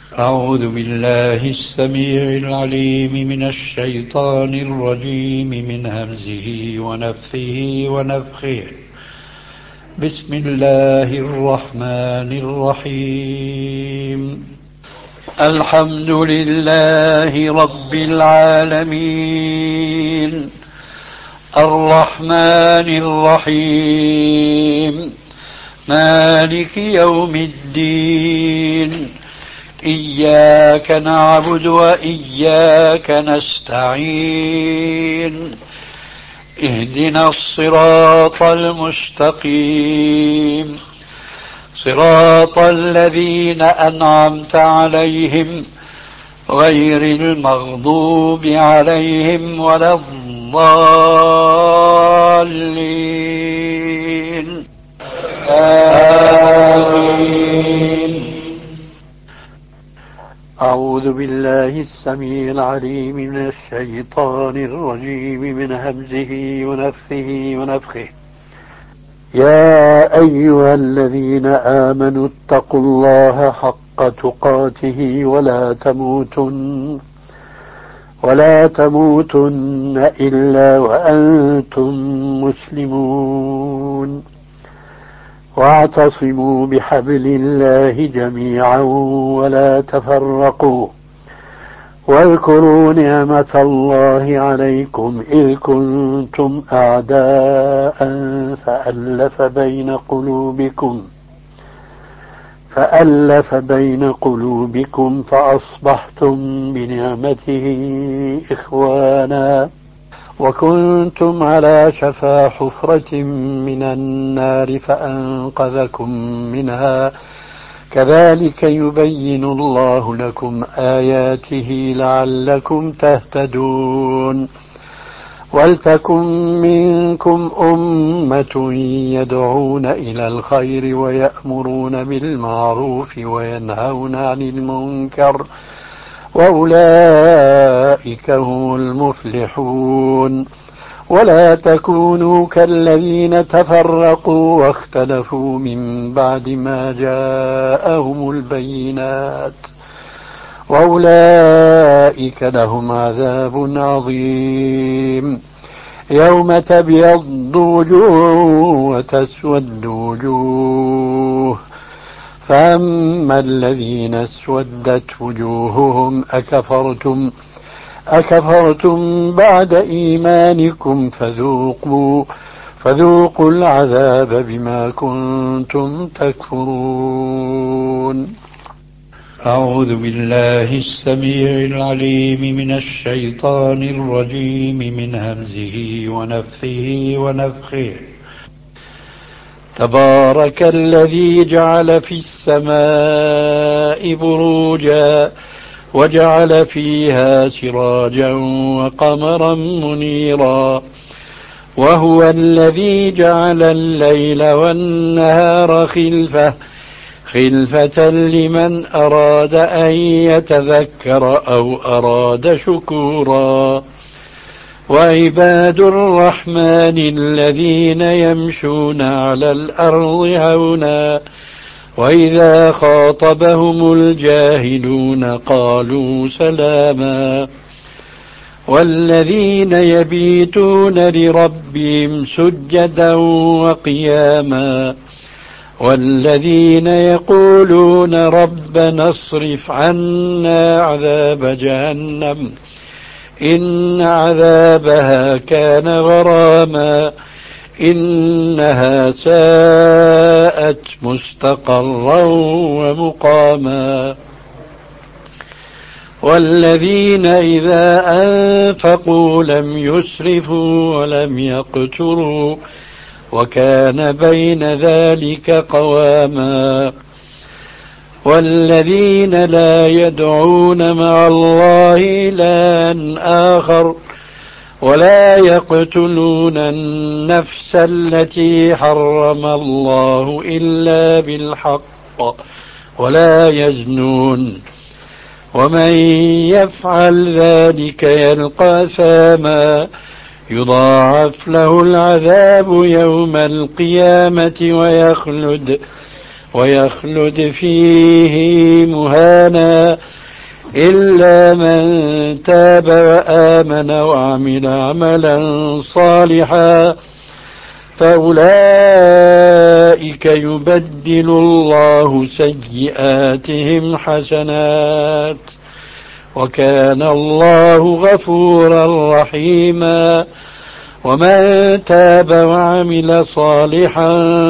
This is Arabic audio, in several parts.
أعوذ بالله السميع العليم من الشيطان الرجيم من همزه ونفخه ونفخه. بسم الله الرحمن الرحيم. الحمد لله رب العالمين الرحمن الرحيم مالك يوم الدين إياك نعبد وإياك نستعين اهدنا الصراط المستقيم صراط الذين أنعمت عليهم غير المغضوب عليهم ولا الضالين آمين. أعوذ بالله السميع العليم من الشيطان الرجيم من همزه ونفخه ونفخه. يا أيها الذين آمنوا اتقوا الله حق تقاته ولا تموتن إلا وأنتم مسلمون واعتصموا بحبل الله جميعا ولا تفرقوا واذكروا نعمة الله عليكم إذ كنتم أعداء فألف بين قلوبكم فأصبحتم بنعمته إخوانا وكنتم على شفا حفرة من النار فأنقذكم منها كذلك يبين الله لكم آياته لعلكم تهتدون. ولتكن منكم أمة يدعون إلى الخير ويأمرون بالمعروف وينهون عن المنكر وأولئك هم المفلحون. ولا تكونوا كالذين تفرقوا واختلفوا من بعد ما جاءهم البينات وأولئك لهم عذاب عظيم. يوم تبيض وجوه وتسود وجوه فأما الذين اسودت وجوههم أكفرتم بعد إيمانكم فذوقوا العذاب بما كنتم تكفرون. أعوذ بالله السميع العليم من الشيطان الرجيم من همزه ونفخه ونفخه. تبارك الذي جعل في السماء بروجا وجعل فيها سراجا وقمرا منيرا وهو الذي جعل الليل والنهار خلفة لمن أراد أن يتذكر أو أراد شكورا. وعباد الرحمن الذين يمشون على الأرض هونا وإذا خاطبهم الجاهلون قالوا سلاما. والذين يبيتون لربهم سجدا وقياما والذين يقولون ربنا اصرف عنا عذاب جهنم إن عذابها كان غراما إنها ساءت مستقرا ومقاما. والذين إذا أنفقوا لم يسرفوا ولم يقتروا وكان بين ذلك قواما. والذين لا يدعون مع الله إلها آخر ولا يقتلون النفس التي حرم الله إلا بالحق ولا يزنون ومن يفعل ذلك يلقى ثاما يضاعف له العذاب يوم القيامة ويخلد فيه مهانا إلا من تاب وآمن وعمل عملا صالحا فأولئك يبدل الله سيئاتهم حسنات وكان الله غفورا رحيما ومن تاب وعمل صالحا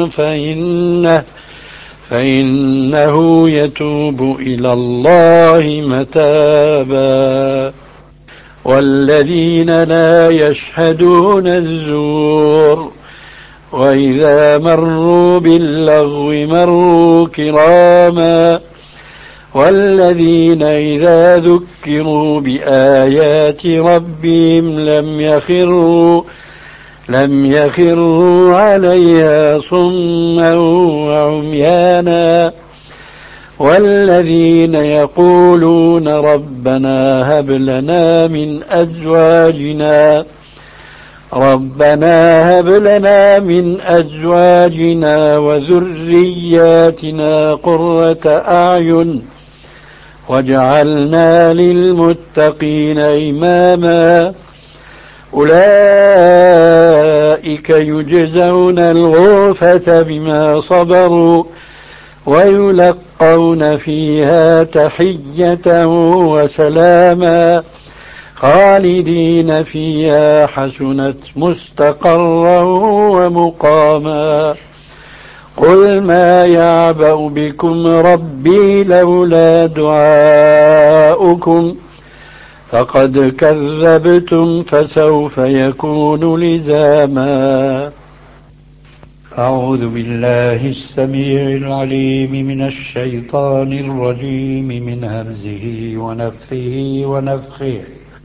فإنه يتوب إلى الله متابا والذين لا يشهدون الزور وإذا مروا باللغو مروا كراما والذين إذا ذكروا بآيات ربهم لم يخروا عليها صما وعميانا والذين يقولون ربنا هب لنا من أزواجنا وذرياتنا قرة أعين واجعلنا للمتقين إماما أولئك يجزون الغرفة بما صبروا ويلقون فيها تحية وسلاما خالدين فيها حسنت مستقرا ومقاما قل ما يعبأ بكم ربي لولا دعاؤكم فقد كذبتم فسوف يكون لزاما أعوذ بالله السميع العليم من الشيطان الرجيم من همزه ونفخه ونفخه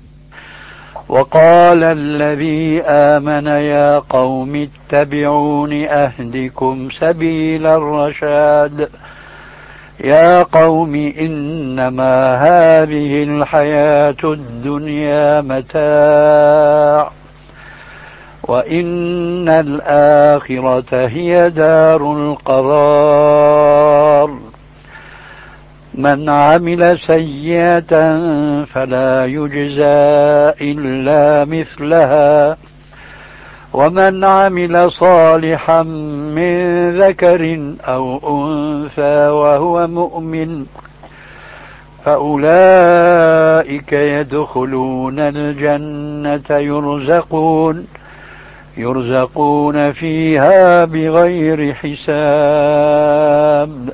وقال الذي آمن يا قوم اتبعون أهدكم سبيل الرشاد يا قوم إنما هذه الحياة الدنيا متاع وإن الآخرة هي دار القرار من عمل سيئة فلا يجزى إلا مثلها ومن عمل صالحا من ذكر أو أنثى وهو مؤمن فأولئك يدخلون الجنة يرزقون فيها بغير حساب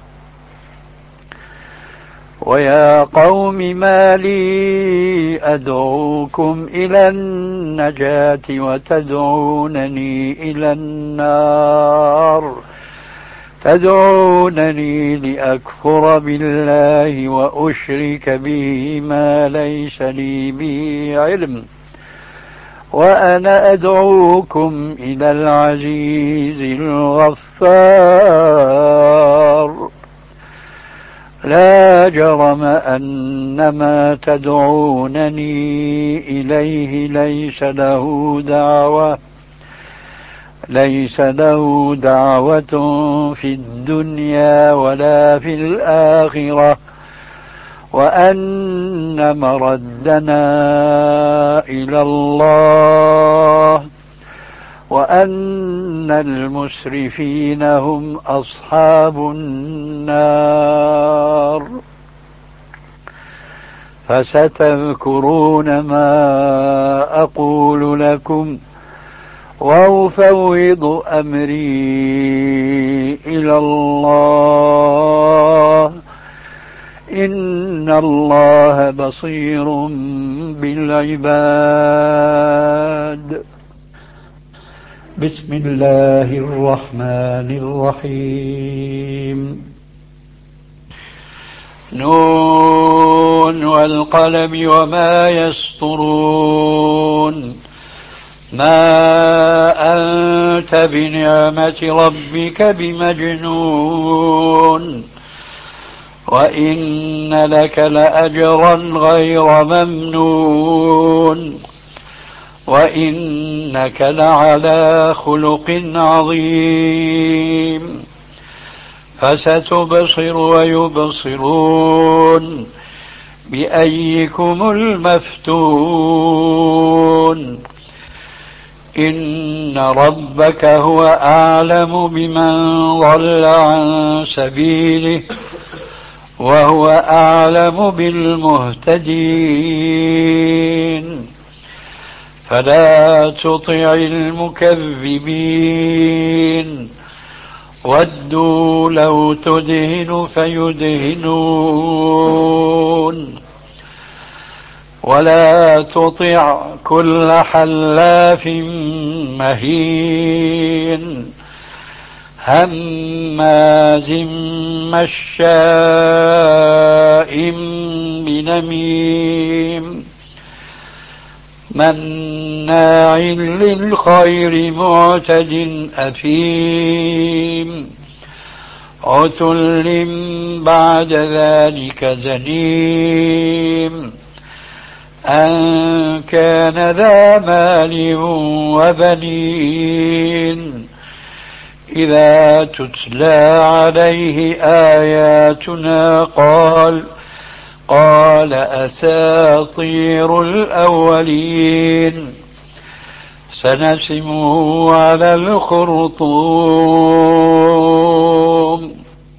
ويا قوم ما لي أدعوكم إلى النجاة وتدعونني إلى النار تدعونني لأكفر بالله وأشرك به ما ليس لي به علم وأنا أدعوكم إلى العزيز الغفار لا جرم أن ما تدعونني إليه ليس له دعوة في الدنيا ولا في الآخرة وأن مردنا إلى الله وأن المسرفين هم أصحاب النار فستذكرون ما أقول لكم وأفوض أمري إلى الله إن الله بصير بالعباد بسم الله الرحمن الرحيم نون والقلم وما يسطرون ما أنت بنعمة ربك بمجنون وإن لك لأجرا غير ممنون وإنك لعلى خلق عظيم فستبصر ويبصرون بأيكم المفتون إن ربك هو أعلم بمن ضل عن سبيله وهو أعلم بالمهتدين فلا تطع المكذبين ودوا لو تدهن فيدهنون ولا تطع كل حلاف مهين هماز مشاء بنميم مناع للخير معتد أثيم عتل بعد ذلك زنيم أن كان ذا مال وبنين إذا تتلى عليه آياتنا قال أساطير الأولين سنسمه على الخرطوم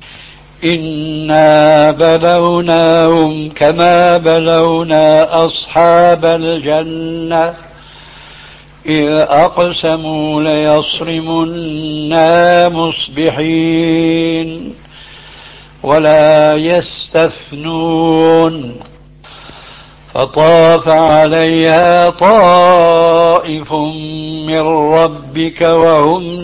إنا بلوناهم كما بلونا أصحاب الجنة إذ أقسموا ليصرمنا مصبحين ولا يستثنون فطاف عليها طائف من ربك وهم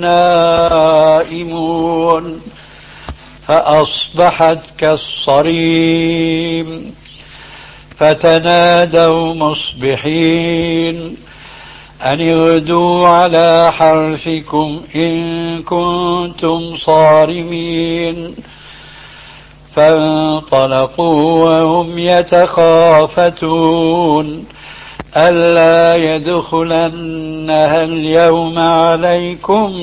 نائمون فأصبحت كالصريم فتنادوا مصبحين أن اغدوا على حرثكم إن كنتم صارمين فانطلقوا وهم يتخافتون ألا يدخلنها اليوم عليكم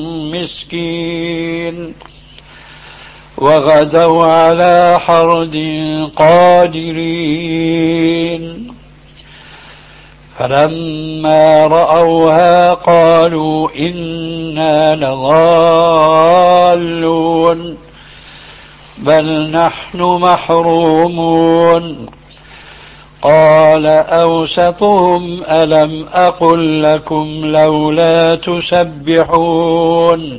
مسكين وغدوا على حرد قادرين فلما رأوها قالوا إنا لضالون بل نحن محرومون قال أوسطهم ألم أقل لكم لولا تسبحون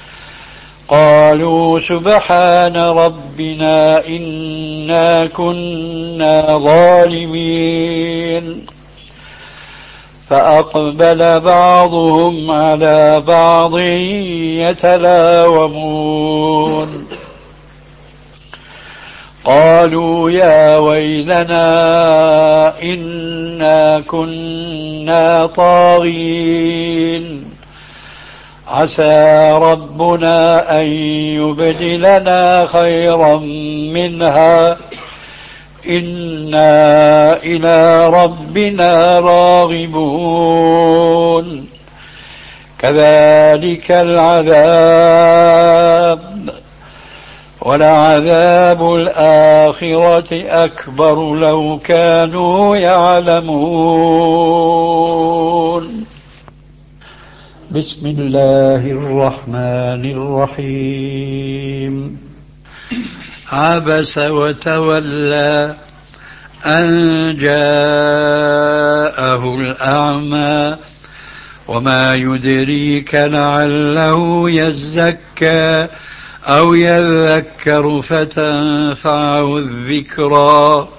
قالوا سبحان ربنا إنا كنا ظالمين فأقبل بعضهم على بعض يتلاومون قالوا يا ويلنا إنا كنا طاغين عسى ربنا أن يبدلنا خيرا منها إنا إلى ربنا راغبون كذلك العذاب ولعذاب الآخرة أكبر لو كانوا يعلمون بسم الله الرحمن الرحيم عبس وتولى أن جاءه الأعمى وما يدريك لعله يزكى أو يذكر فتنفعه الذكرى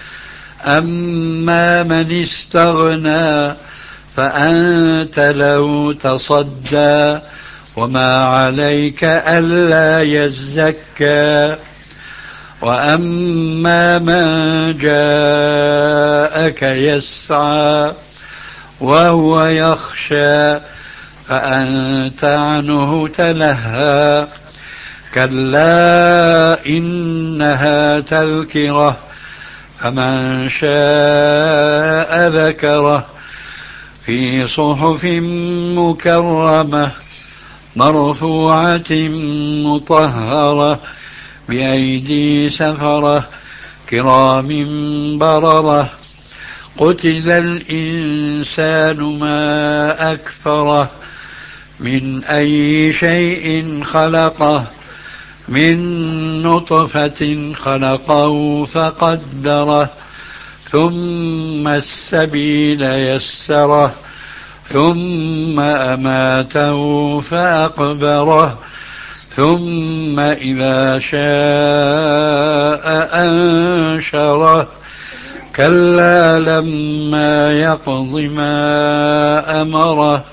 أما من استغنى فأنت له تصدى وما عليك ألا يزكى وأما من جاءك يسعى وهو يخشى فأنت عنه تلهى كلا إنها تذكرة فمن شاء ذكره في صحف مكرمة مرفوعة مطهرة بأيدي سفرة كرام بررة قتل الإنسان ما أكفره من أي شيء خلقه من نطفة خلقه فقدره ثم السبيل يسره ثم أماته فأقبره ثم إذا شاء أنشره كلا لما يقض ما أمره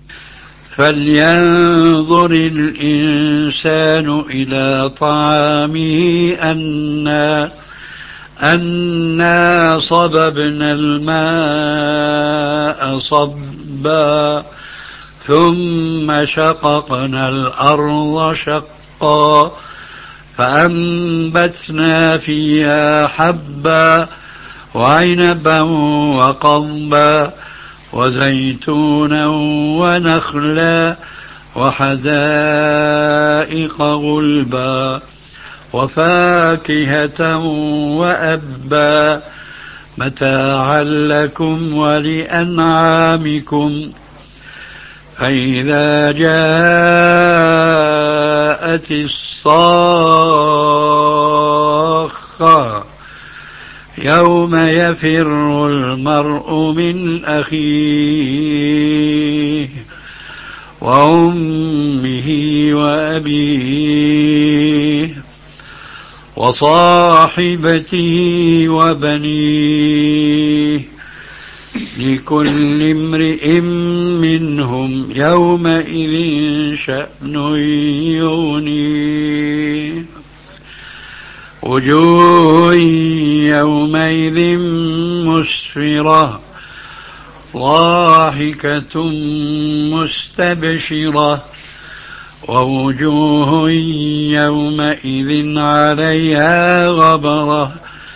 فلينظر الإنسان إلى طعامه أنا صببنا الماء صبا ثم شققنا الأرض شقا فأنبتنا فيها حبا وعنبا وقضبا وزيتونا ونخلا وحدائق غلبا وفاكهة وأبا متاعا لكم ولأنعامكم فإذا جاءت الصاخة يوم يفر المرء من أخيه وأمه وأبيه وصاحبته وبنيه لكل امرئ منهم يومئذ شأن يغنيه وجوه يومئذ مسفرة ضاحكة مستبشرة ووجوه يومئذ عليها غبرة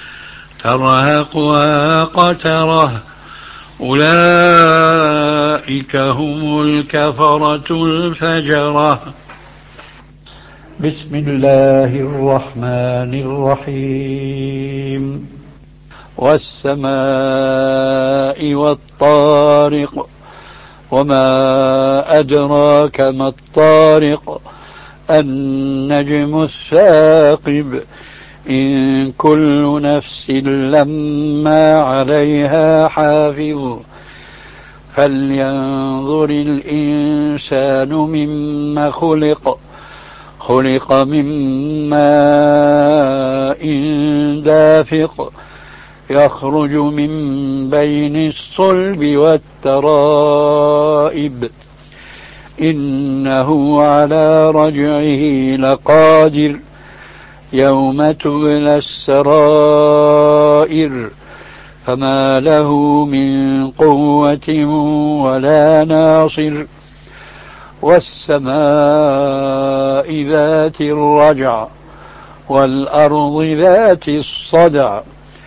ترهقها قترة أولئك هم الكفرة الفجرة. بسم الله الرحمن الرحيم. والسماء والطارق وما أدراك ما الطارق النجم الثاقب إن كل نفس لما عليها حافظ فلينظر الإنسان مما خلق من ماء دافق يخرج من بين الصلب والترائب إنه على رجعه لقادر يوم تبلى السرائر فما له من قوة ولا ناصر والسماء ذات الرجع والأرض ذات الصدع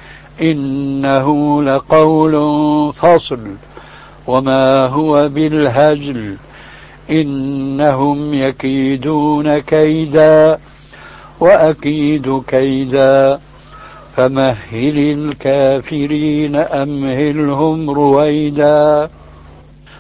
إنه لقول فصل وما هو بالهزل إنهم يكيدون كيدا وأكيد كيدا فمهل الكافرين أمهلهم رويدا